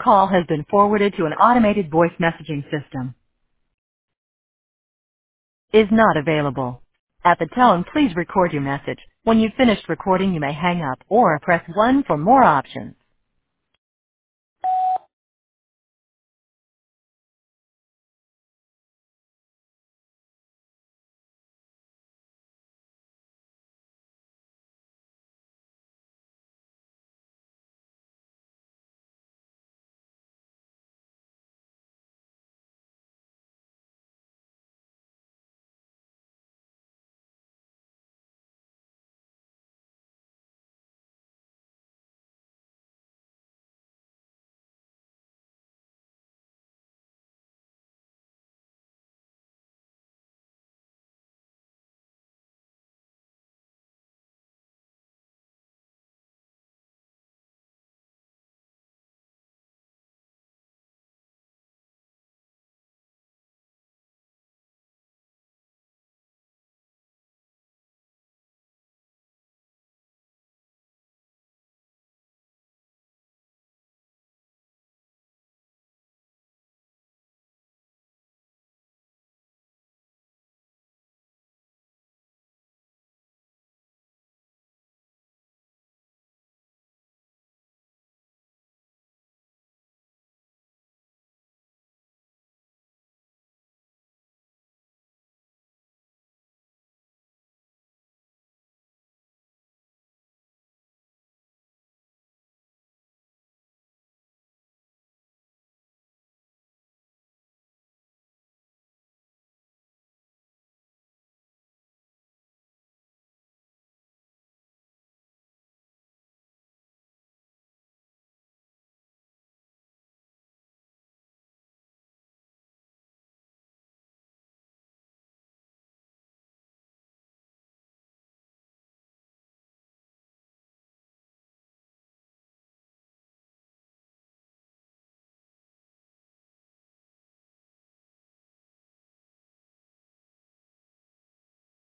call has been forwarded to an automated voice messaging system. Is not available. At the tone, please record your message. When you've finished recording, you may hang up or press 1 for more options.